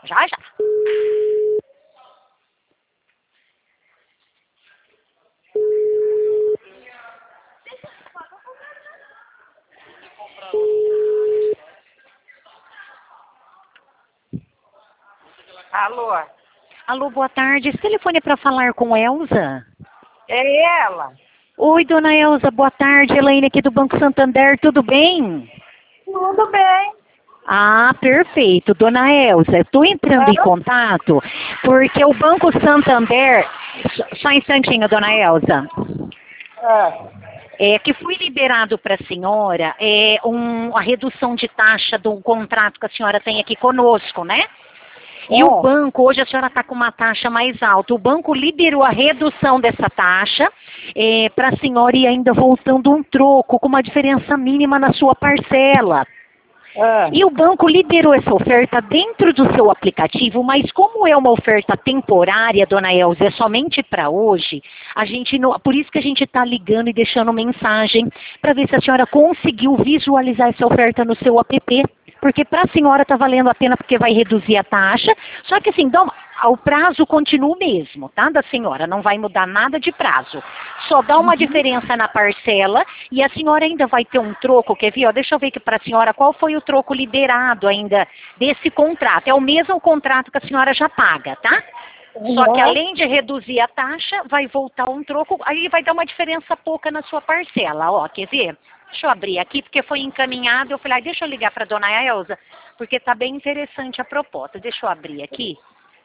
Já, já. Alô? Alô, boa tarde. Esse telefone é para falar com Elza? É ela? Oi, dona Elza, boa tarde. Elaine aqui do Banco Santander, tudo bem? Tudo bem. Ah, perfeito. Dona Elza, estou entrando em contato porque o Banco Santander... Só um instantinho, dona Elza. Que foi liberado para a senhora a redução de taxa do contrato que a senhora tem aqui conosco, né? E o banco, hoje a senhora está com uma taxa mais alta. O banco liberou a redução dessa taxa para a senhora ir ainda voltando um troco com uma diferença mínima na sua parcela. E o banco liberou essa oferta dentro do seu aplicativo, mas como é uma oferta temporária, dona Elza, é somente para hoje, por isso que a gente está ligando e deixando mensagem para ver se a senhora conseguiu visualizar essa oferta no seu app. Porque para a senhora está valendo a pena porque vai reduzir a taxa, só que assim, o prazo continua o mesmo, tá, da senhora, não vai mudar nada de prazo. Só dá uma diferença na parcela e a senhora ainda vai ter um troco, quer ver? Ó, deixa eu ver aqui para a senhora qual foi o troco liberado ainda desse contrato. É o mesmo contrato que a senhora já paga, tá? Só que além de reduzir a taxa, vai voltar um troco, aí vai dar uma diferença pouca na sua parcela, ó, quer ver? Deixa eu abrir aqui, porque foi encaminhado, eu falei, deixa eu ligar para a dona Elza, porque está bem interessante a proposta. Deixa eu abrir aqui.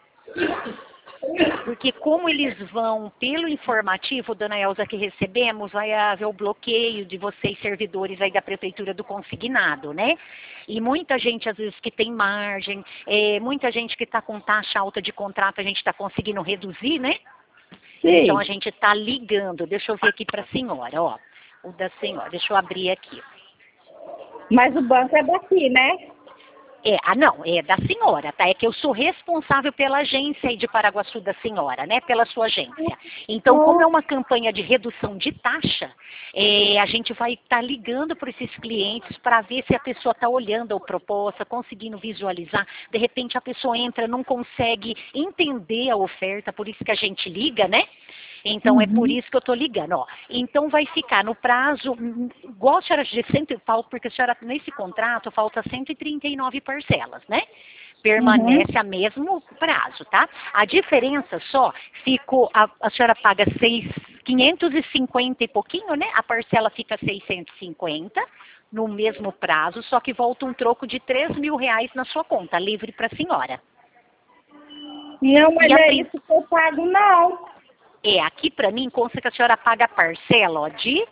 Porque como eles vão, pelo informativo, dona Elza, que recebemos, vai haver o bloqueio de vocês, servidores aí da Prefeitura do Consignado, né? E muita gente, às vezes, que tem margem, muita gente que está com taxa alta de contrato, a gente está conseguindo reduzir, né? Sim. Então, a gente está ligando. Deixa eu ver aqui para a senhora, ó. O da senhora, deixa eu abrir aqui. Mas o banco é daqui, né? Não, é da senhora, tá? É que eu sou responsável pela agência aí de Paraguaçu da senhora, né? Pela sua agência. Então, como é uma campanha de redução de taxa, a gente vai estar ligando para esses clientes para ver se a pessoa está olhando a proposta, conseguindo visualizar. De repente, a pessoa entra, não consegue entender a oferta, por isso que a gente liga, né? Então, é por isso que eu estou ligando, ó. Então, vai ficar no prazo, igual a senhora disse, porque a senhora, nesse contrato, falta 139 parcelas, né? Permanece a mesmo prazo, tá? A diferença só, a senhora paga 550 e pouquinho, né? A parcela fica 650 no mesmo prazo, só que volta um troco de R$ 3.000 na sua conta, livre para a senhora. Não, mas é isso que eu pago, não. Aqui para mim consta que a senhora paga a parcela, ó, de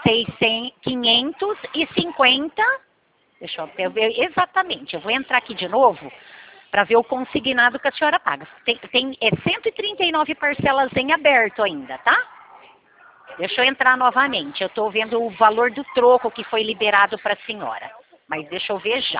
550. Deixa eu ver exatamente. Eu vou entrar aqui de novo para ver o consignado que a senhora paga. Tem 139 parcelas em aberto ainda, tá? Deixa eu entrar novamente. Eu estou vendo o valor do troco que foi liberado para a senhora. Mas deixa eu ver já.